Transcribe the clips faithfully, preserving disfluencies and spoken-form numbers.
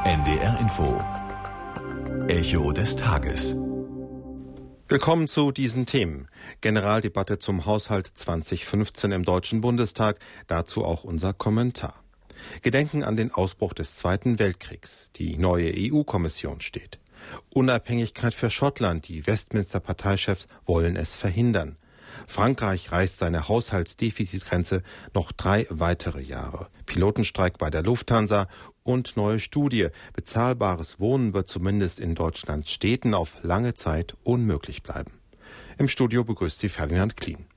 N D R Info. Echo des Tages. Willkommen zu diesen Themen. Generaldebatte zum Haushalt zwanzig fünfzehn im Deutschen Bundestag. Dazu auch unser Kommentar. Gedenken an den Ausbruch des Zweiten Weltkriegs. Die neue E U-Kommission steht. Unabhängigkeit für Schottland. Die Westminster-Parteichefs wollen es verhindern. Frankreich reißt seine Haushaltsdefizitgrenze noch drei weitere Jahre. Pilotenstreik bei der Lufthansa und neue Studie. Bezahlbares Wohnen wird zumindest in Deutschlands Städten auf lange Zeit unmöglich bleiben. Im Studio begrüßt Sie Ferdinand Klien.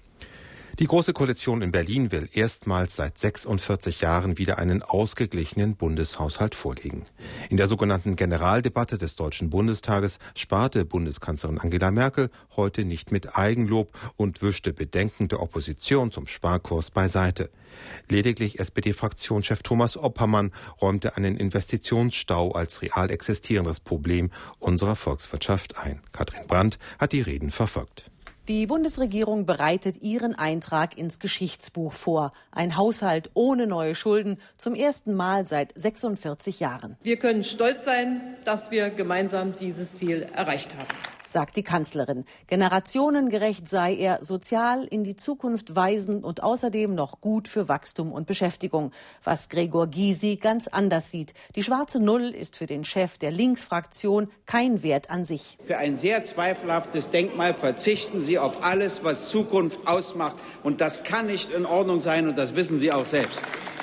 Die Große Koalition in Berlin will erstmals seit sechsundvierzig Jahren wieder einen ausgeglichenen Bundeshaushalt vorlegen. In der sogenannten Generaldebatte des Deutschen Bundestages sparte Bundeskanzlerin Angela Merkel heute nicht mit Eigenlob und wischte Bedenken der Opposition zum Sparkurs beiseite. Lediglich S P D-Fraktionschef Thomas Oppermann räumte einen Investitionsstau als real existierendes Problem unserer Volkswirtschaft ein. Katrin Brandt hat die Reden verfolgt. Die Bundesregierung bereitet ihren Eintrag ins Geschichtsbuch vor. Ein Haushalt ohne neue Schulden, zum ersten Mal seit sechsundvierzig Jahren. Wir können stolz sein, dass wir gemeinsam dieses Ziel erreicht haben, sagt die Kanzlerin. Generationengerecht sei er, sozial in die Zukunft weisend und außerdem noch gut für Wachstum und Beschäftigung. Was Gregor Gysi ganz anders sieht. Die schwarze Null ist für den Chef der Linksfraktion kein Wert an sich. Für ein sehr zweifelhaftes Denkmal verzichten Sie auf alles, was Zukunft ausmacht. Und das kann nicht in Ordnung sein und das wissen Sie auch selbst.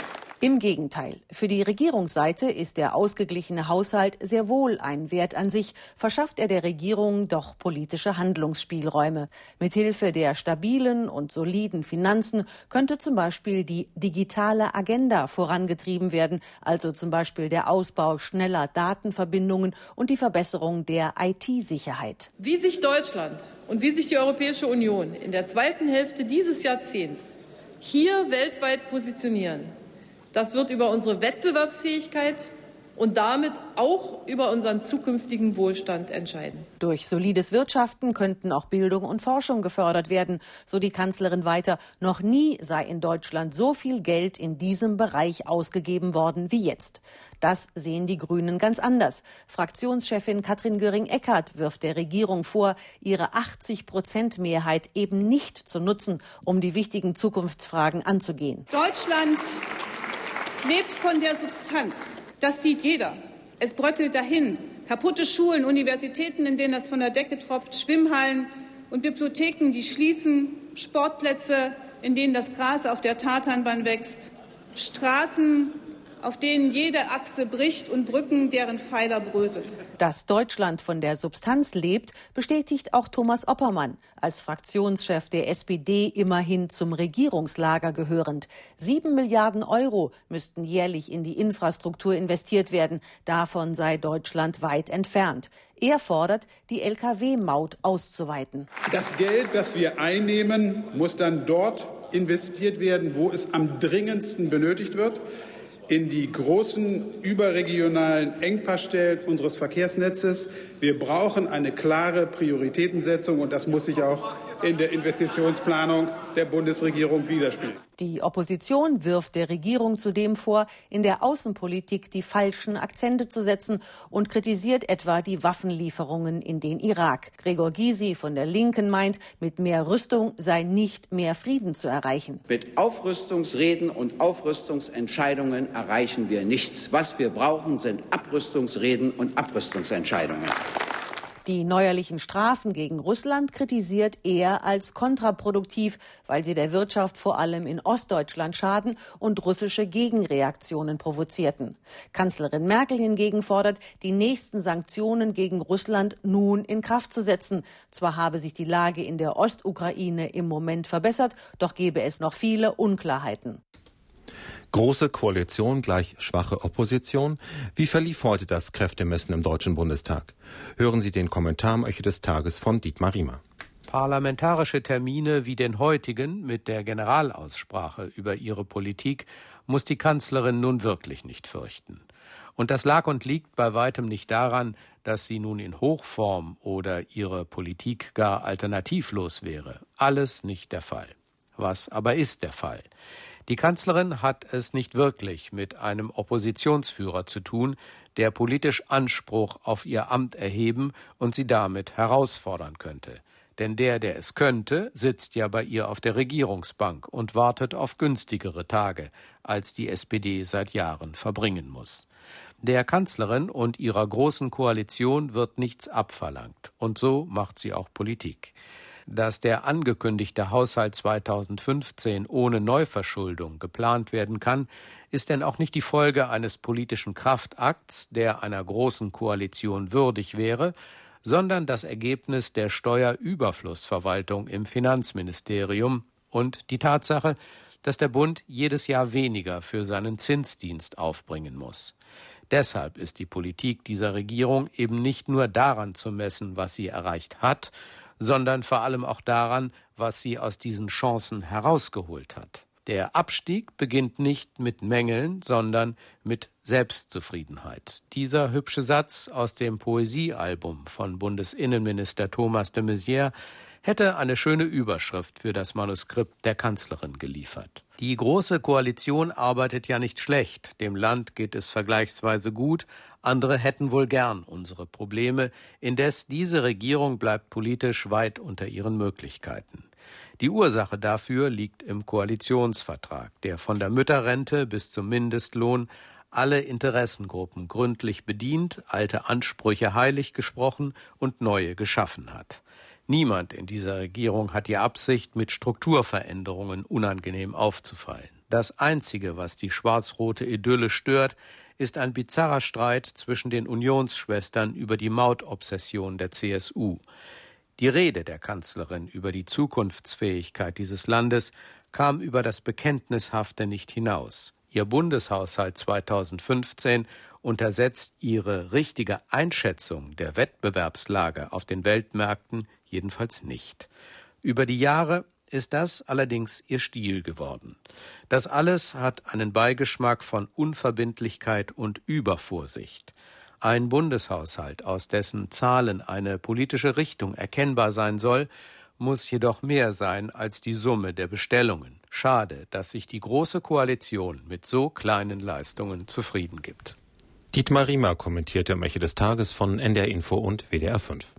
Im Gegenteil. Für die Regierungsseite ist der ausgeglichene Haushalt sehr wohl ein Wert an sich, verschafft er der Regierung doch politische Handlungsspielräume. Mithilfe der stabilen und soliden Finanzen könnte zum Beispiel die digitale Agenda vorangetrieben werden, also zum Beispiel der Ausbau schneller Datenverbindungen und die Verbesserung der I T-Sicherheit. Wie sich Deutschland und wie sich die Europäische Union in der zweiten Hälfte dieses Jahrzehnts hier weltweit positionieren, das wird über unsere Wettbewerbsfähigkeit und damit auch über unseren zukünftigen Wohlstand entscheiden. Durch solides Wirtschaften könnten auch Bildung und Forschung gefördert werden, so die Kanzlerin weiter. Noch nie sei in Deutschland so viel Geld in diesem Bereich ausgegeben worden wie jetzt. Das sehen die Grünen ganz anders. Fraktionschefin Katrin Göring-Eckardt wirft der Regierung vor, ihre achtzig Prozent Mehrheit eben nicht zu nutzen, um die wichtigen Zukunftsfragen anzugehen. Deutschland lebt von der Substanz. Das sieht jeder. Es bröckelt dahin. Kaputte Schulen, Universitäten, in denen das von der Decke tropft, Schwimmhallen und Bibliotheken, die schließen, Sportplätze, in denen das Gras auf der Tatanbahn wächst, Straßen, auf denen jede Achse bricht und Brücken, deren Pfeiler bröseln. Dass Deutschland von der Substanz lebt, bestätigt auch Thomas Oppermann, als Fraktionschef der S P D immerhin zum Regierungslager gehörend. Sieben Milliarden Euro müssten jährlich in die Infrastruktur investiert werden. Davon sei Deutschland weit entfernt. Er fordert, die L K W-Maut auszuweiten. Das Geld, das wir einnehmen, muss dann dort investiert werden, wo es am dringendsten benötigt wird. In die großen überregionalen Engpassstellen unseres Verkehrsnetzes. Wir brauchen eine klare Prioritätensetzung und das muss sich auch in der Investitionsplanung der Bundesregierung widerspiegeln. Die Opposition wirft der Regierung zudem vor, in der Außenpolitik die falschen Akzente zu setzen und kritisiert etwa die Waffenlieferungen in den Irak. Gregor Gysi von der Linken meint, mit mehr Rüstung sei nicht mehr Frieden zu erreichen. Mit Aufrüstungsreden und Aufrüstungsentscheidungen erreichen wir nichts. Was wir brauchen, sind Abrüstungsreden und Abrüstungsentscheidungen. Die neuerlichen Strafen gegen Russland kritisiert er als kontraproduktiv, weil sie der Wirtschaft vor allem in Ostdeutschland schaden und russische Gegenreaktionen provozierten. Kanzlerin Merkel hingegen fordert, die nächsten Sanktionen gegen Russland nun in Kraft zu setzen. Zwar habe sich die Lage in der Ostukraine im Moment verbessert, doch gebe es noch viele Unklarheiten. Große Koalition gleich schwache Opposition. Wie verlief heute das Kräftemessen im Deutschen Bundestag? Hören Sie den Kommentar am Echo des Tages von Dietmar Riemer. Parlamentarische Termine wie den heutigen mit der Generalaussprache über ihre Politik muss die Kanzlerin nun wirklich nicht fürchten. Und das lag und liegt bei weitem nicht daran, dass sie nun in Hochform oder ihre Politik gar alternativlos wäre. Alles nicht der Fall. Was aber ist der Fall? Die Kanzlerin hat es nicht wirklich mit einem Oppositionsführer zu tun, der politisch Anspruch auf ihr Amt erheben und sie damit herausfordern könnte. Denn der, der es könnte, sitzt ja bei ihr auf der Regierungsbank und wartet auf günstigere Tage, als die S P D seit Jahren verbringen muss. Der Kanzlerin und ihrer großen Koalition wird nichts abverlangt. Und so macht sie auch Politik. Dass der angekündigte Haushalt zweitausendfünfzehn ohne Neuverschuldung geplant werden kann, ist denn auch nicht die Folge eines politischen Kraftakts, der einer großen Koalition würdig wäre, sondern das Ergebnis der Steuerüberflussverwaltung im Finanzministerium und die Tatsache, dass der Bund jedes Jahr weniger für seinen Zinsdienst aufbringen muss. Deshalb ist die Politik dieser Regierung eben nicht nur daran zu messen, was sie erreicht hat, sondern vor allem auch daran, was sie aus diesen Chancen herausgeholt hat. Der Abstieg beginnt nicht mit Mängeln, sondern mit Selbstzufriedenheit. Dieser hübsche Satz aus dem Poesiealbum von Bundesinnenminister Thomas de Maizière hätte eine schöne Überschrift für das Manuskript der Kanzlerin geliefert. Die Große Koalition arbeitet ja nicht schlecht, dem Land geht es vergleichsweise gut, andere hätten wohl gern unsere Probleme, indes diese Regierung bleibt politisch weit unter ihren Möglichkeiten. Die Ursache dafür liegt im Koalitionsvertrag, der von der Mütterrente bis zum Mindestlohn alle Interessengruppen gründlich bedient, alte Ansprüche heilig gesprochen und neue geschaffen hat. Niemand in dieser Regierung hat die Absicht, mit Strukturveränderungen unangenehm aufzufallen. Das Einzige, was die schwarz-rote Idylle stört, ist ein bizarrer Streit zwischen den Unionsschwestern über die Mautobsession der C S U. Die Rede der Kanzlerin über die Zukunftsfähigkeit dieses Landes kam über das Bekenntnishafte nicht hinaus. Ihr Bundeshaushalt zweitausendfünfzehn untersetzt ihre richtige Einschätzung der Wettbewerbslage auf den Weltmärkten jedenfalls nicht. Über die Jahre ist das allerdings ihr Stil geworden. Das alles hat einen Beigeschmack von Unverbindlichkeit und Übervorsicht. Ein Bundeshaushalt, aus dessen Zahlen eine politische Richtung erkennbar sein soll, muss jedoch mehr sein als die Summe der Bestellungen. Schade, dass sich die Große Koalition mit so kleinen Leistungen zufrieden gibt. Dietmar Riemer kommentierte im Echo des Tages von N D R Info und W D R fünf.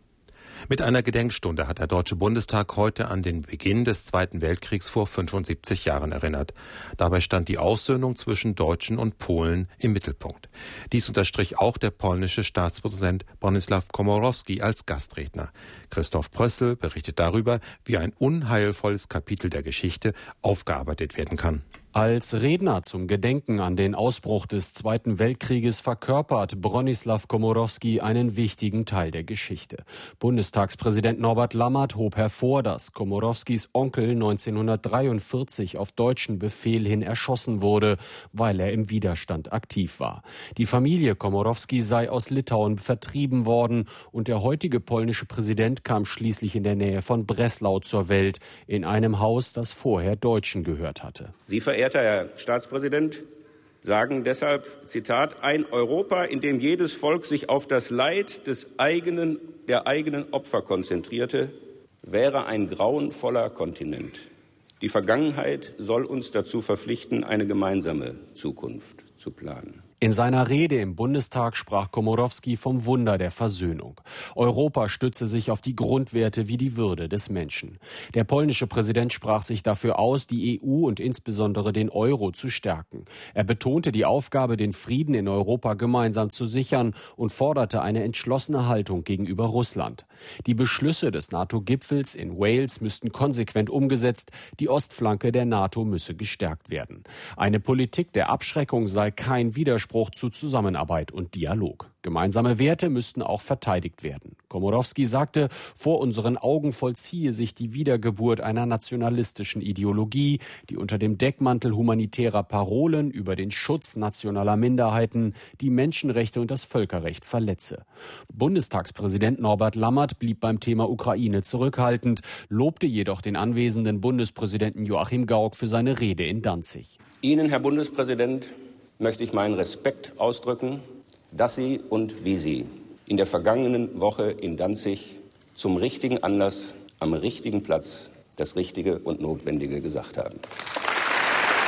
Mit einer Gedenkstunde hat der Deutsche Bundestag heute an den Beginn des Zweiten Weltkriegs vor fünfundsiebzig Jahren erinnert. Dabei stand die Aussöhnung zwischen Deutschen und Polen im Mittelpunkt. Dies unterstrich auch der polnische Staatspräsident Bronisław Komorowski als Gastredner. Christoph Prössel berichtet darüber, wie ein unheilvolles Kapitel der Geschichte aufgearbeitet werden kann. Als Redner zum Gedenken an den Ausbruch des Zweiten Weltkrieges verkörpert Bronisław Komorowski einen wichtigen Teil der Geschichte. Bundestagspräsident Norbert Lammert hob hervor, dass Komorowskis Onkel neunzehnhundertdreiundvierzig auf deutschen Befehl hin erschossen wurde, weil er im Widerstand aktiv war. Die Familie Komorowski sei aus Litauen vertrieben worden und der heutige polnische Präsident kam schließlich in der Nähe von Breslau zur Welt, in einem Haus, das vorher Deutschen gehört hatte. Sie verehrter Herr Staatspräsident, sagen deshalb, Zitat, ein Europa, in dem jedes Volk sich auf das Leid des eigenen, der eigenen Opfer konzentrierte, wäre ein grauenvoller Kontinent. Die Vergangenheit soll uns dazu verpflichten, eine gemeinsame Zukunft zu planen. In seiner Rede im Bundestag sprach Komorowski vom Wunder der Versöhnung. Europa stütze sich auf die Grundwerte wie die Würde des Menschen. Der polnische Präsident sprach sich dafür aus, die E U und insbesondere den Euro zu stärken. Er betonte die Aufgabe, den Frieden in Europa gemeinsam zu sichern und forderte eine entschlossene Haltung gegenüber Russland. Die Beschlüsse des NATO-Gipfels in Wales müssten konsequent umgesetzt, die Ostflanke der NATO müsse gestärkt werden. Eine Politik der Abschreckung sei kein Widerspruch zu Zusammenarbeit und Dialog. Gemeinsame Werte müssten auch verteidigt werden. Komorowski sagte, vor unseren Augen vollziehe sich die Wiedergeburt einer nationalistischen Ideologie, die unter dem Deckmantel humanitärer Parolen über den Schutz nationaler Minderheiten die Menschenrechte und das Völkerrecht verletze. Bundestagspräsident Norbert Lammert blieb beim Thema Ukraine zurückhaltend, lobte jedoch den anwesenden Bundespräsidenten Joachim Gauck für seine Rede in Danzig. Ihnen, Herr Bundespräsident, möchte ich meinen Respekt ausdrücken, dass Sie und wie Sie in der vergangenen Woche in Danzig zum richtigen Anlass, am richtigen Platz das Richtige und Notwendige gesagt haben.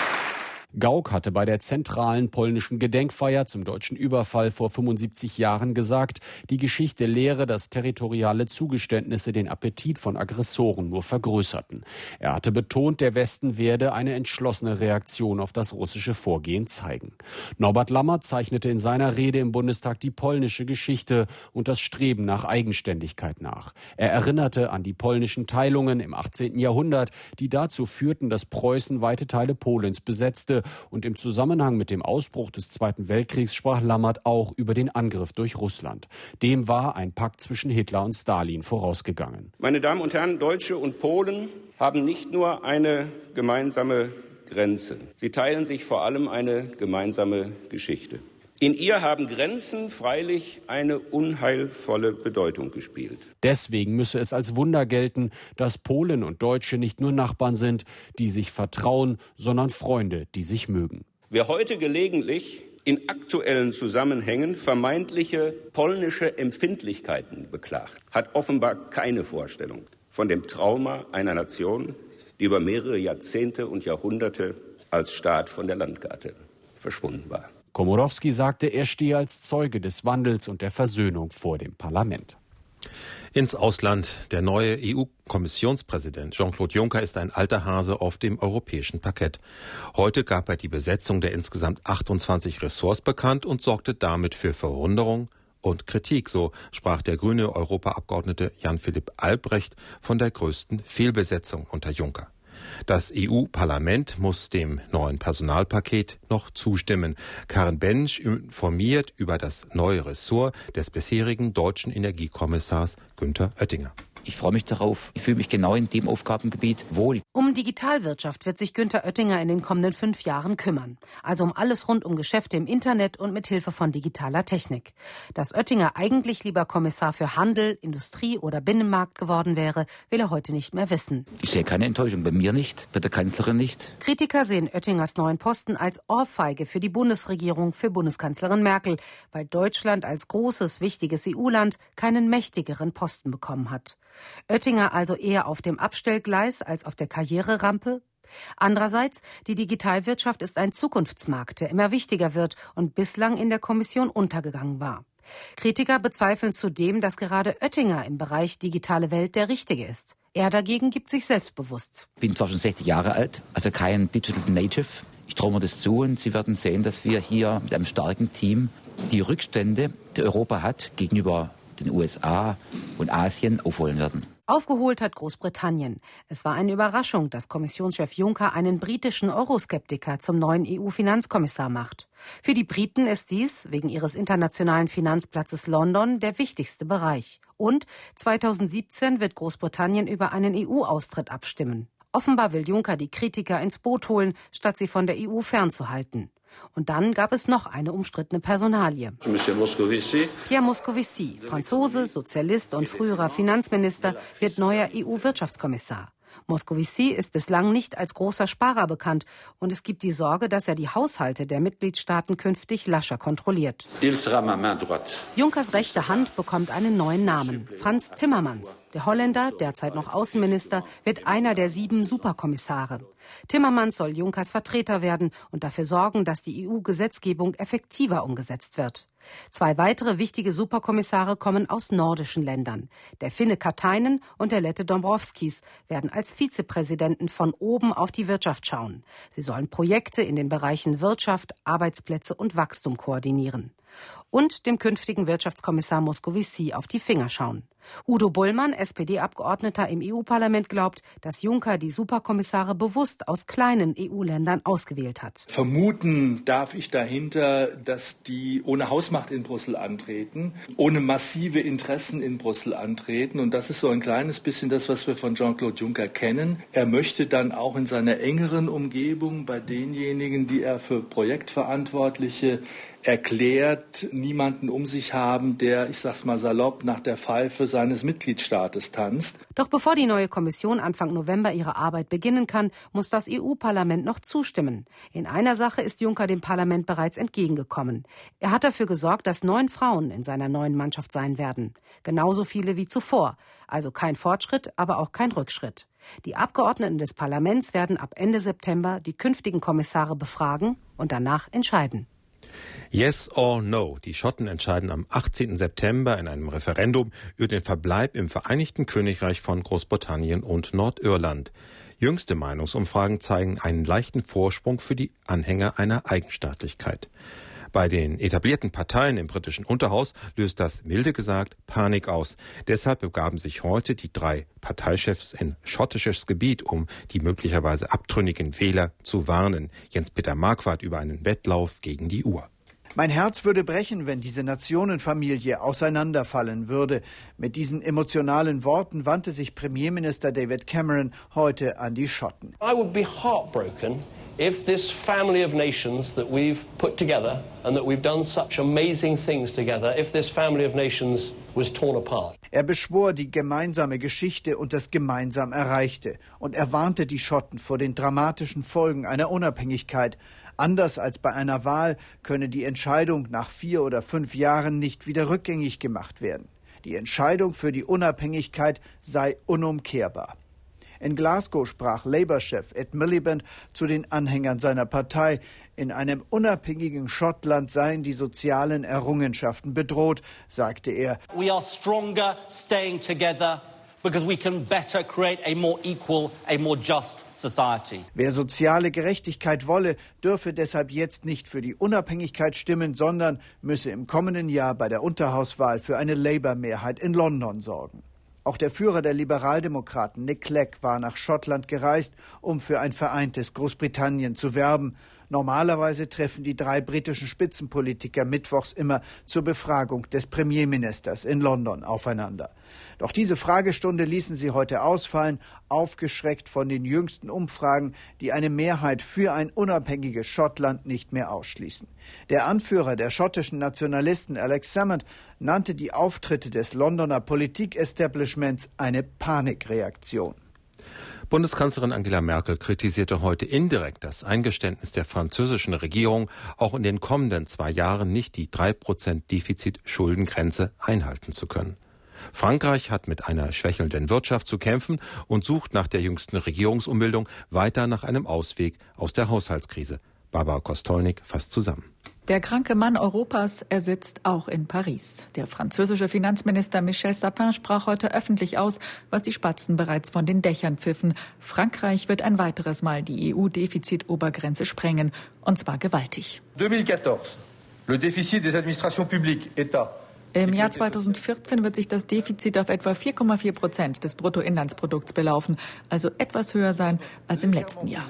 Gauck hatte bei der zentralen polnischen Gedenkfeier zum deutschen Überfall vor fünfundsiebzig Jahren gesagt, die Geschichte lehre, dass territoriale Zugeständnisse den Appetit von Aggressoren nur vergrößerten. Er hatte betont, der Westen werde eine entschlossene Reaktion auf das russische Vorgehen zeigen. Norbert Lammert zeichnete in seiner Rede im Bundestag die polnische Geschichte und das Streben nach Eigenständigkeit nach. Er erinnerte an die polnischen Teilungen im achtzehnten Jahrhundert, die dazu führten, dass Preußen weite Teile Polens besetzte. Und im Zusammenhang mit dem Ausbruch des Zweiten Weltkriegs sprach Lammert auch über den Angriff durch Russland. Dem war ein Pakt zwischen Hitler und Stalin vorausgegangen. Meine Damen und Herren, Deutsche und Polen haben nicht nur eine gemeinsame Grenze. Sie teilen sich vor allem eine gemeinsame Geschichte. In ihr haben Grenzen freilich eine unheilvolle Bedeutung gespielt. Deswegen müsse es als Wunder gelten, dass Polen und Deutsche nicht nur Nachbarn sind, die sich vertrauen, sondern Freunde, die sich mögen. Wer heute gelegentlich in aktuellen Zusammenhängen vermeintliche polnische Empfindlichkeiten beklagt, hat offenbar keine Vorstellung von dem Trauma einer Nation, die über mehrere Jahrzehnte und Jahrhunderte als Staat von der Landkarte verschwunden war. Komorowski sagte, er stehe als Zeuge des Wandels und der Versöhnung vor dem Parlament. Ins Ausland. Der neue E U-Kommissionspräsident Jean-Claude Juncker ist ein alter Hase auf dem europäischen Parkett. Heute gab er die Besetzung der insgesamt achtundzwanzig Ressorts bekannt und sorgte damit für Verwunderung und Kritik. So sprach der grüne Europaabgeordnete Jan-Philipp Albrecht von der größten Fehlbesetzung unter Juncker. Das E U-Parlament muss dem neuen Personalpaket noch zustimmen. Karen Bensch informiert über das neue Ressort des bisherigen deutschen Energiekommissars Günther Oettinger. Ich freue mich darauf. Ich fühle mich genau in dem Aufgabengebiet wohl. Um Digitalwirtschaft wird sich Günther Oettinger in den kommenden fünf Jahren kümmern. Also um alles rund um Geschäfte im Internet und mit Hilfe von digitaler Technik. Dass Oettinger eigentlich lieber Kommissar für Handel, Industrie oder Binnenmarkt geworden wäre, will er heute nicht mehr wissen. Ich sehe keine Enttäuschung. Bei mir nicht, bei der Kanzlerin nicht. Kritiker sehen Oettingers neuen Posten als Ohrfeige für die Bundesregierung, für Bundeskanzlerin Merkel, weil Deutschland als großes, wichtiges E U-Land keinen mächtigeren Posten bekommen hat. Oettinger also eher auf dem Abstellgleis als auf der Karriererampe? Andererseits, die Digitalwirtschaft ist ein Zukunftsmarkt, der immer wichtiger wird und bislang in der Kommission untergegangen war. Kritiker bezweifeln zudem, dass gerade Oettinger im Bereich digitale Welt der Richtige ist. Er dagegen gibt sich selbstbewusst. Ich bin zwar schon sechzig Jahre alt, also kein Digital Native. Ich traue mir das zu und Sie werden sehen, dass wir hier mit einem starken Team die Rückstände, die Europa hat, gegenüber den U S A und Asien aufholen werden. Aufgeholt hat Großbritannien. Es war eine Überraschung, dass Kommissionschef Juncker einen britischen Euroskeptiker zum neuen E U-Finanzkommissar macht. Für die Briten ist dies, wegen ihres internationalen Finanzplatzes London, der wichtigste Bereich. Und zweitausendsiebzehn wird Großbritannien über einen E U-Austritt abstimmen. Offenbar will Juncker die Kritiker ins Boot holen, statt sie von der E U fernzuhalten. Und dann gab es noch eine umstrittene Personalie. Pierre Moscovici, Franzose, Sozialist und früherer Finanzminister, wird neuer E U-Wirtschaftskommissar. Moscovici ist bislang nicht als großer Sparer bekannt und es gibt die Sorge, dass er die Haushalte der Mitgliedstaaten künftig lascher kontrolliert. Junckers rechte Hand bekommt einen neuen Namen, Frans Timmermans. Der Holländer, derzeit noch Außenminister, wird einer der sieben Superkommissare. Timmermans soll Junckers Vertreter werden und dafür sorgen, dass die E U-Gesetzgebung effektiver umgesetzt wird. Zwei weitere wichtige Superkommissare kommen aus nordischen Ländern. Der Finne Katainen und der Lette Dombrovskis werden als Vizepräsidenten von oben auf die Wirtschaft schauen. Sie sollen Projekte in den Bereichen Wirtschaft, Arbeitsplätze und Wachstum koordinieren. Und dem künftigen Wirtschaftskommissar Moscovici auf die Finger schauen. Udo Bullmann, S P D-Abgeordneter im E U-Parlament, glaubt, dass Juncker die Superkommissare bewusst aus kleinen E U-Ländern ausgewählt hat. Vermuten darf ich dahinter, dass die ohne Hausmacht in Brüssel antreten, ohne massive Interessen in Brüssel antreten. Und das ist so ein kleines bisschen das, was wir von Jean-Claude Juncker kennen. Er möchte dann auch in seiner engeren Umgebung bei denjenigen, die er für Projektverantwortliche erklärt, niemanden um sich haben, der, ich sag's mal salopp, nach der Pfeife seines Mitgliedstaates tanzt. Doch bevor die neue Kommission Anfang November ihre Arbeit beginnen kann, muss das E U-Parlament noch zustimmen. In einer Sache ist Juncker dem Parlament bereits entgegengekommen. Er hat dafür gesorgt, dass neun Frauen in seiner neuen Mannschaft sein werden. Genauso viele wie zuvor. Also kein Fortschritt, aber auch kein Rückschritt. Die Abgeordneten des Parlaments werden ab Ende September die künftigen Kommissare befragen und danach entscheiden. Yes or no. Die Schotten entscheiden am achtzehnten September in einem Referendum über den Verbleib im Vereinigten Königreich von Großbritannien und Nordirland. Jüngste Meinungsumfragen zeigen einen leichten Vorsprung für die Anhänger einer Eigenstaatlichkeit. Bei den etablierten Parteien im britischen Unterhaus löst das milde gesagt Panik aus. Deshalb begaben sich heute die drei Parteichefs in schottisches Gebiet, um die möglicherweise abtrünnigen Wähler zu warnen. Jens-Peter Marquardt über einen Wettlauf gegen die Uhr. Mein Herz würde brechen, wenn diese Nationenfamilie auseinanderfallen würde. Mit diesen emotionalen Worten wandte sich Premierminister David Cameron heute an die Schotten. I would be heartbroken if this family of nations that we've put together and that we've done such amazing things together, if this family of nations was torn apart. Er beschwor die gemeinsame Geschichte und das gemeinsam Erreichte. Und er warnte die Schotten vor den dramatischen Folgen einer Unabhängigkeit. Anders als bei einer Wahl könne die Entscheidung nach vier oder fünf Jahren nicht wieder rückgängig gemacht werden. Die Entscheidung für die Unabhängigkeit sei unumkehrbar. In Glasgow sprach Labour-Chef Ed Miliband zu den Anhängern seiner Partei. In einem unabhängigen Schottland seien die sozialen Errungenschaften bedroht, sagte er. We are stronger staying together because we can better create a more equal, a more just society. Wer soziale Gerechtigkeit wolle, dürfe deshalb jetzt nicht für die Unabhängigkeit stimmen, sondern müsse im kommenden Jahr bei der Unterhauswahl für eine Labour-Mehrheit in London sorgen. Auch der Führer der Liberaldemokraten, Nick Clegg, war nach Schottland gereist, um für ein vereintes Großbritannien zu werben. Normalerweise treffen die drei britischen Spitzenpolitiker mittwochs immer zur Befragung des Premierministers in London aufeinander. Doch diese Fragestunde ließen sie heute ausfallen, aufgeschreckt von den jüngsten Umfragen, die eine Mehrheit für ein unabhängiges Schottland nicht mehr ausschließen. Der Anführer der schottischen Nationalisten, Alex Salmond, nannte die Auftritte des Londoner Politik-Establishments eine Panikreaktion. Bundeskanzlerin Angela Merkel kritisierte heute indirekt das Eingeständnis der französischen Regierung, auch in den kommenden zwei Jahren nicht die drei Prozent Defizit-Schuldengrenze einhalten zu können. Frankreich hat mit einer schwächelnden Wirtschaft zu kämpfen und sucht nach der jüngsten Regierungsumbildung weiter nach einem Ausweg aus der Haushaltskrise. Barbara Kostolnik fasst zusammen. Der kranke Mann Europas, er sitzt auch in Paris. Der französische Finanzminister Michel Sapin sprach heute öffentlich aus, was die Spatzen bereits von den Dächern pfiffen. Frankreich wird ein weiteres Mal die E U-Defizitobergrenze sprengen, und zwar gewaltig. zweitausendvierzehn, le déficit des administrations publiques, État. Im Jahr zweitausendvierzehn wird sich das Defizit auf etwa vier Komma vier Prozent des Bruttoinlandsprodukts belaufen, also etwas höher sein als im letzten Jahr.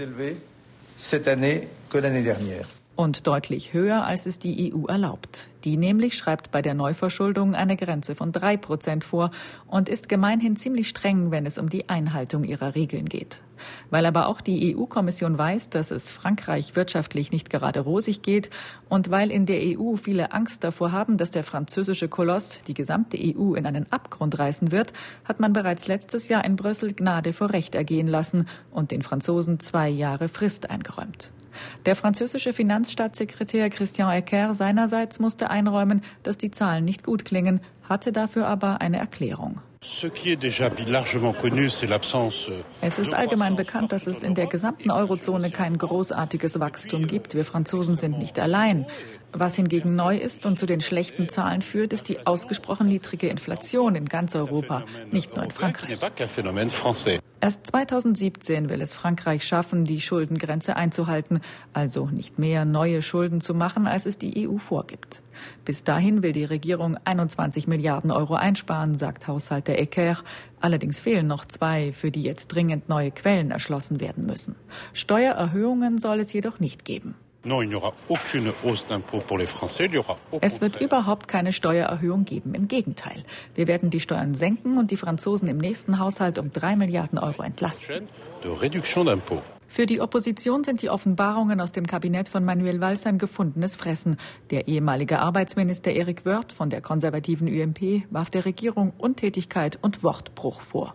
Und deutlich höher, als es die E U erlaubt. Die nämlich schreibt bei der Neuverschuldung eine Grenze von drei Prozent vor und ist gemeinhin ziemlich streng, wenn es um die Einhaltung ihrer Regeln geht. Weil aber auch die E U-Kommission weiß, dass es Frankreich wirtschaftlich nicht gerade rosig geht und weil in der E U viele Angst davor haben, dass der französische Koloss die gesamte E U in einen Abgrund reißen wird, hat man bereits letztes Jahr in Brüssel Gnade vor Recht ergehen lassen und den Franzosen zwei Jahre Frist eingeräumt. Der französische Finanzstaatssekretär Christian Eckert seinerseits musste einräumen, dass die Zahlen nicht gut klingen, hatte dafür aber eine Erklärung. Es ist allgemein bekannt, dass es in der gesamten Eurozone kein großartiges Wachstum gibt. Wir Franzosen sind nicht allein. Was hingegen neu ist und zu den schlechten Zahlen führt, ist die ausgesprochen niedrige Inflation in ganz Europa, nicht nur in Frankreich. Erst zweitausendsiebzehn will es Frankreich schaffen, die Schuldengrenze einzuhalten, also nicht mehr neue Schulden zu machen, als es die E U vorgibt. Bis dahin will die Regierung einundzwanzig Milliarden Euro einsparen, sagt Haushalter Eckert. Allerdings fehlen noch zwei, für die jetzt dringend neue Quellen erschlossen werden müssen. Steuererhöhungen soll es jedoch nicht geben. Es wird überhaupt keine Steuererhöhung geben. Im Gegenteil. Wir werden die Steuern senken und die Franzosen im nächsten Haushalt um drei Milliarden Euro entlasten. Für die Opposition sind die Offenbarungen aus dem Kabinett von Manuel Valls ein gefundenes Fressen. Der ehemalige Arbeitsminister Eric Woerth von der konservativen U M P warf der Regierung Untätigkeit und Wortbruch vor.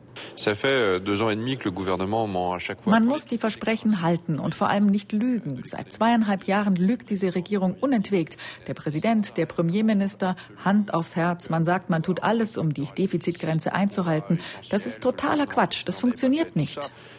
Man muss die Versprechen halten und vor allem nicht lügen. Seit zweieinhalb Jahren lügt diese Regierung unentwegt. Der Präsident, der Premierminister, Hand aufs Herz. Man sagt, man tut alles, um die Defizitgrenze einzuhalten. Das ist totaler Quatsch. Das funktioniert nicht.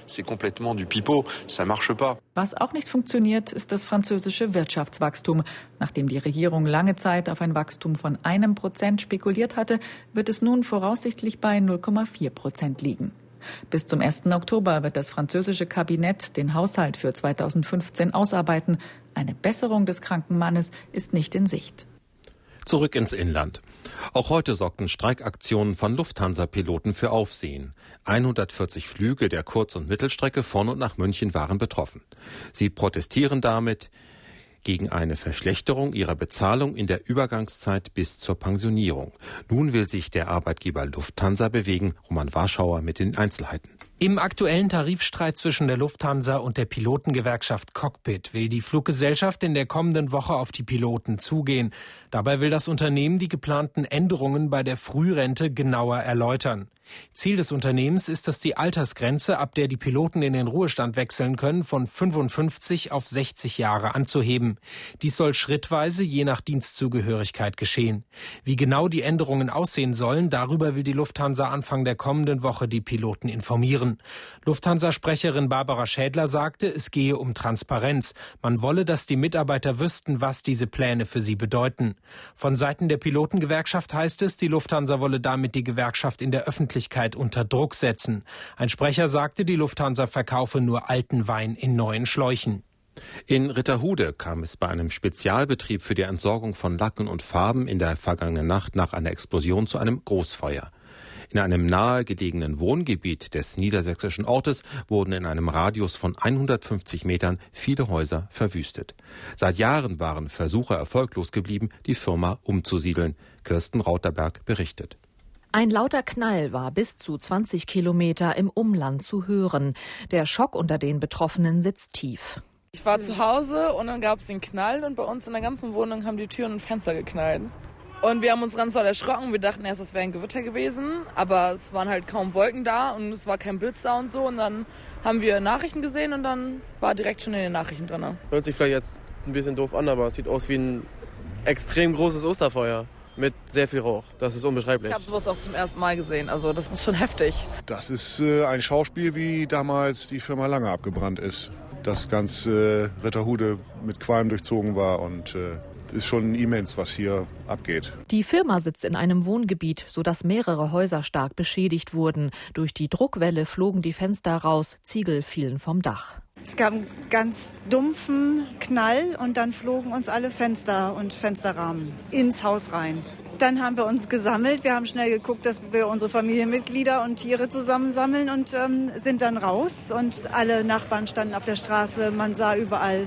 Was auch nicht funktioniert, ist das französische Wirtschaftswachstum. Nachdem die Regierung lange Zeit auf ein Wachstum von einem Prozent spekuliert hatte, wird es nun voraussichtlich bei null Komma vier Prozent liegen. Bis zum ersten Oktober wird das französische Kabinett den Haushalt für zweitausendfünfzehn ausarbeiten. Eine Besserung des kranken Mannes ist nicht in Sicht. Zurück ins Inland. Auch heute sorgten Streikaktionen von Lufthansa-Piloten für Aufsehen. hundertvierzig Flüge der Kurz- und Mittelstrecke von und nach München waren betroffen. Sie protestieren damit gegen eine Verschlechterung ihrer Bezahlung in der Übergangszeit bis zur Pensionierung. Nun will sich der Arbeitgeber Lufthansa bewegen. Roman Warschauer mit den Einzelheiten. Im aktuellen Tarifstreit zwischen der Lufthansa und der Pilotengewerkschaft Cockpit will die Fluggesellschaft in der kommenden Woche auf die Piloten zugehen. Dabei will das Unternehmen die geplanten Änderungen bei der Frührente genauer erläutern. Ziel des Unternehmens ist es, die Altersgrenze, ab der die Piloten in den Ruhestand wechseln können, von fünfundfünfzig auf sechzig Jahre anzuheben. Dies soll schrittweise je nach Dienstzugehörigkeit geschehen. Wie genau die Änderungen aussehen sollen, darüber will die Lufthansa Anfang der kommenden Woche die Piloten informieren. Lufthansa-Sprecherin Barbara Schädler sagte, es gehe um Transparenz. Man wolle, dass die Mitarbeiter wüssten, was diese Pläne für sie bedeuten. Von Seiten der Pilotengewerkschaft heißt es, die Lufthansa wolle damit die Gewerkschaft in der Öffentlichkeit unter Druck setzen. Ein Sprecher sagte, die Lufthansa verkaufe nur alten Wein in neuen Schläuchen. In Ritterhude kam es bei einem Spezialbetrieb für die Entsorgung von Lacken und Farben in der vergangenen Nacht nach einer Explosion zu einem Großfeuer. In einem nahe gelegenen Wohngebiet des niedersächsischen Ortes wurden in einem Radius von hundertfünfzig Metern viele Häuser verwüstet. Seit Jahren waren Versuche erfolglos geblieben, die Firma umzusiedeln. Kirsten Rauterberg berichtet. Ein lauter Knall war bis zu zwanzig Kilometer im Umland zu hören. Der Schock unter den Betroffenen sitzt tief. Ich war zu Hause und dann gab es den Knall und bei uns in der ganzen Wohnung haben die Türen und Fenster geknallt. Und wir haben uns ganz doll erschrocken. Wir dachten erst, das wäre ein Gewitter gewesen, aber es waren halt kaum Wolken da und es war kein Blitz da und so. Und dann haben wir Nachrichten gesehen und dann war direkt schon in den Nachrichten drin. Hört sich vielleicht jetzt ein bisschen doof an, aber es sieht aus wie ein extrem großes Osterfeuer. Mit sehr viel Rauch. Das ist unbeschreiblich. Ich habe sowas auch zum ersten Mal gesehen. Also das ist schon heftig. Das ist äh, ein Schauspiel, wie damals die Firma Lange abgebrannt ist. Dass ganz äh, Ritterhude mit Qualm durchzogen war und äh, ist schon immens, was hier abgeht. Die Firma sitzt in einem Wohngebiet, sodass mehrere Häuser stark beschädigt wurden. Durch die Druckwelle flogen die Fenster raus, Ziegel fielen vom Dach. Es gab einen ganz dumpfen Knall und dann flogen uns alle Fenster und Fensterrahmen ins Haus rein. Dann haben wir uns gesammelt. Wir haben schnell geguckt, dass wir unsere Familienmitglieder und Tiere zusammensammeln und ähm, sind dann raus. Und alle Nachbarn standen auf der Straße. Man sah überall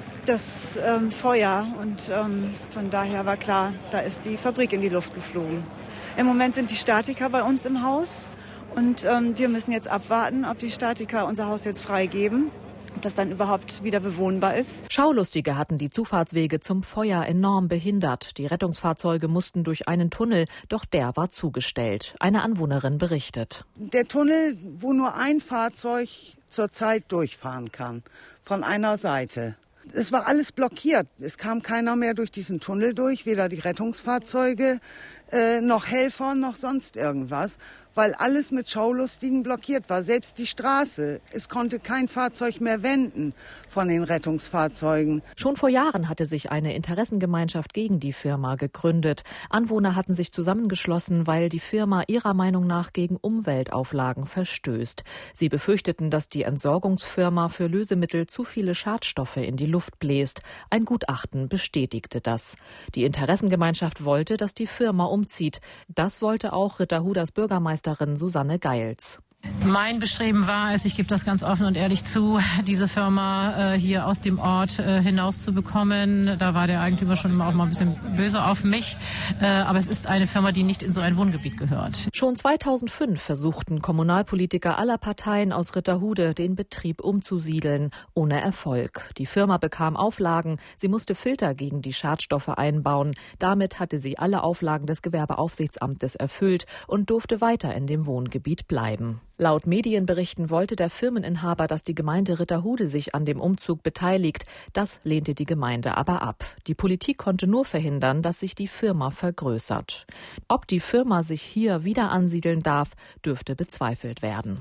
das ähm, Feuer und ähm, von daher war klar, da ist die Fabrik in die Luft geflogen. Im Moment sind die Statiker bei uns im Haus und ähm, wir müssen jetzt abwarten, ob die Statiker unser Haus jetzt freigeben. Ob das dann überhaupt wieder bewohnbar ist. Schaulustige hatten die Zufahrtswege zum Feuer enorm behindert. Die Rettungsfahrzeuge mussten durch einen Tunnel, doch der war zugestellt. Eine Anwohnerin berichtet. Der Tunnel, wo nur ein Fahrzeug zurzeit durchfahren kann, von einer Seite. Es war alles blockiert. Es kam keiner mehr durch diesen Tunnel durch, weder die Rettungsfahrzeuge, äh, noch Helfer, noch sonst irgendwas, weil alles mit Schaulustigen blockiert war. Selbst die Straße, es konnte kein Fahrzeug mehr wenden von den Rettungsfahrzeugen. Schon vor Jahren hatte sich eine Interessengemeinschaft gegen die Firma gegründet. Anwohner hatten sich zusammengeschlossen, weil die Firma ihrer Meinung nach gegen Umweltauflagen verstößt. Sie befürchteten, dass die Entsorgungsfirma für Lösemittel zu viele Schadstoffe in die Luft bläst. Ein Gutachten bestätigte das. Die Interessengemeinschaft wollte, dass die Firma umzieht. Das wollte auch Ritterhuders Bürgermeisterin Susanne Geils. Mein Bestreben war es, ich gebe das ganz offen und ehrlich zu, diese Firma äh, hier aus dem Ort äh, hinauszubekommen. Da war der Eigentümer schon immer auch mal ein bisschen böse auf mich. Äh, aber es ist eine Firma, die nicht in so ein Wohngebiet gehört. Schon zweitausendfünf versuchten Kommunalpolitiker aller Parteien aus Ritterhude, den Betrieb umzusiedeln. Ohne Erfolg. Die Firma bekam Auflagen. Sie musste Filter gegen die Schadstoffe einbauen. Damit hatte sie alle Auflagen des Gewerbeaufsichtsamtes erfüllt und durfte weiter in dem Wohngebiet bleiben. Laut Medienberichten wollte der Firmeninhaber, dass die Gemeinde Ritterhude sich an dem Umzug beteiligt. Das lehnte die Gemeinde aber ab. Die Politik konnte nur verhindern, dass sich die Firma vergrößert. Ob die Firma sich hier wieder ansiedeln darf, dürfte bezweifelt werden.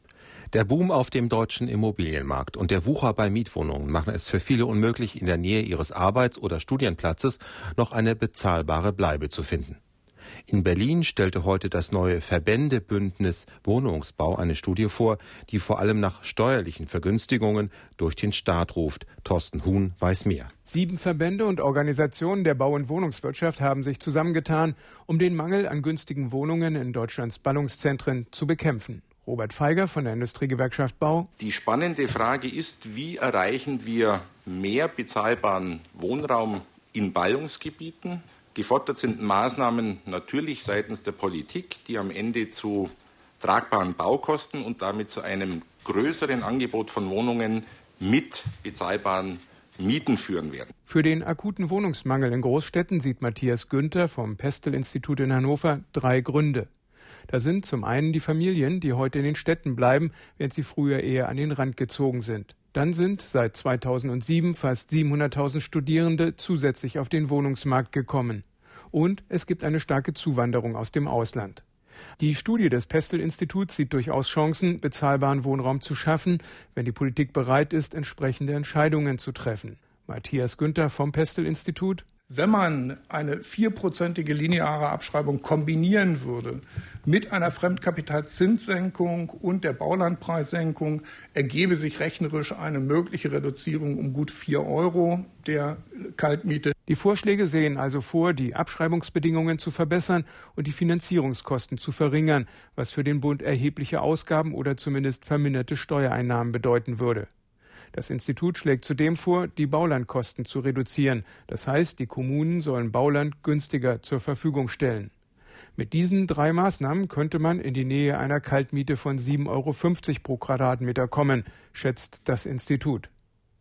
Der Boom auf dem deutschen Immobilienmarkt und der Wucher bei Mietwohnungen machen es für viele unmöglich, in der Nähe ihres Arbeits- oder Studienplatzes noch eine bezahlbare Bleibe zu finden. In Berlin stellte heute das neue Verbändebündnis Wohnungsbau eine Studie vor, die vor allem nach steuerlichen Vergünstigungen durch den Staat ruft. Thorsten Huhn weiß mehr. Sieben Verbände und Organisationen der Bau- und Wohnungswirtschaft haben sich zusammengetan, um den Mangel an günstigen Wohnungen in Deutschlands Ballungszentren zu bekämpfen. Robert Feiger von der Industriegewerkschaft Bau. Die spannende Frage ist, wie erreichen wir mehr bezahlbaren Wohnraum in Ballungsgebieten? Gefordert sind Maßnahmen natürlich seitens der Politik, die am Ende zu tragbaren Baukosten und damit zu einem größeren Angebot von Wohnungen mit bezahlbaren Mieten führen werden. Für den akuten Wohnungsmangel in Großstädten sieht Matthias Günther vom Pestel-Institut in Hannover drei Gründe. Da sind zum einen die Familien, die heute in den Städten bleiben, während sie früher eher an den Rand gezogen sind. Dann sind seit zweitausendsieben fast siebenhunderttausend Studierende zusätzlich auf den Wohnungsmarkt gekommen. Und es gibt eine starke Zuwanderung aus dem Ausland. Die Studie des Pestel-Instituts sieht durchaus Chancen, bezahlbaren Wohnraum zu schaffen, wenn die Politik bereit ist, entsprechende Entscheidungen zu treffen. Matthias Günther vom Pestel-Institut. Wenn man eine vierprozentige lineare Abschreibung kombinieren würde mit einer Fremdkapitalzinssenkung und der Baulandpreissenkung, ergebe sich rechnerisch eine mögliche Reduzierung um gut vier Euro der Kaltmiete. Die Vorschläge sehen also vor, die Abschreibungsbedingungen zu verbessern und die Finanzierungskosten zu verringern, was für den Bund erhebliche Ausgaben oder zumindest verminderte Steuereinnahmen bedeuten würde. Das Institut schlägt zudem vor, die Baulandkosten zu reduzieren. Das heißt, die Kommunen sollen Bauland günstiger zur Verfügung stellen. Mit diesen drei Maßnahmen könnte man in die Nähe einer Kaltmiete von sieben Euro fünfzig pro Quadratmeter kommen, schätzt das Institut.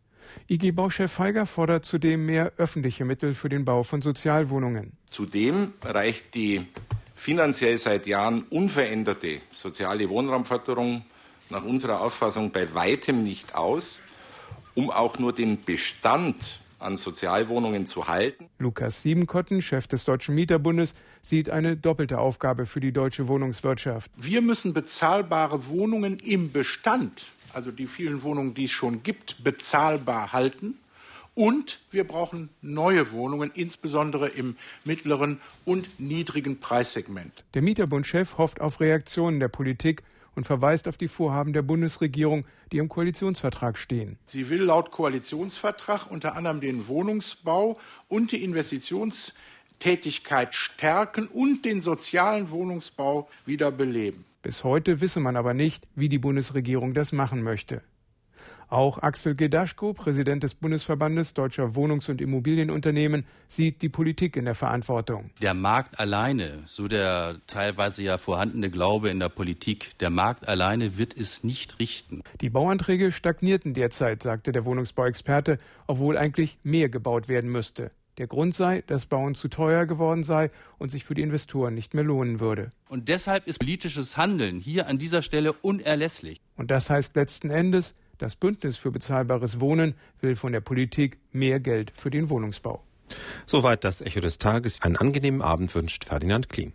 I G-Bauchef Feiger fordert zudem mehr öffentliche Mittel für den Bau von Sozialwohnungen. Zudem reicht die finanziell seit Jahren unveränderte soziale Wohnraumförderung nach unserer Auffassung bei weitem nicht aus, um auch nur den Bestand an Sozialwohnungen zu halten. Lukas Siebenkotten, Chef des Deutschen Mieterbundes, sieht eine doppelte Aufgabe für die deutsche Wohnungswirtschaft. Wir müssen bezahlbare Wohnungen im Bestand, also die vielen Wohnungen, die es schon gibt, bezahlbar halten. Und wir brauchen neue Wohnungen, insbesondere im mittleren und niedrigen Preissegment. Der Mieterbundchef hofft auf Reaktionen der Politik und verweist auf die Vorhaben der Bundesregierung, die im Koalitionsvertrag stehen. Sie will laut Koalitionsvertrag unter anderem den Wohnungsbau und die Investitionstätigkeit stärken und den sozialen Wohnungsbau wieder beleben. Bis heute wisse man aber nicht, wie die Bundesregierung das machen möchte. Auch Axel Gedaschko, Präsident des Bundesverbandes Deutscher Wohnungs- und Immobilienunternehmen, sieht die Politik in der Verantwortung. Der Markt alleine, so der teilweise ja vorhandene Glaube in der Politik, der Markt alleine wird es nicht richten. Die Bauanträge stagnierten derzeit, sagte der Wohnungsbauexperte, obwohl eigentlich mehr gebaut werden müsste. Der Grund sei, dass Bauen zu teuer geworden sei und sich für die Investoren nicht mehr lohnen würde. Und deshalb ist politisches Handeln hier an dieser Stelle unerlässlich. Und das heißt letzten Endes, das Bündnis für bezahlbares Wohnen will von der Politik mehr Geld für den Wohnungsbau. Soweit das Echo des Tages. Einen angenehmen Abend wünscht Ferdinand Klien.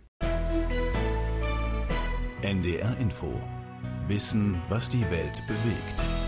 N D R Info. Wissen, was die Welt bewegt.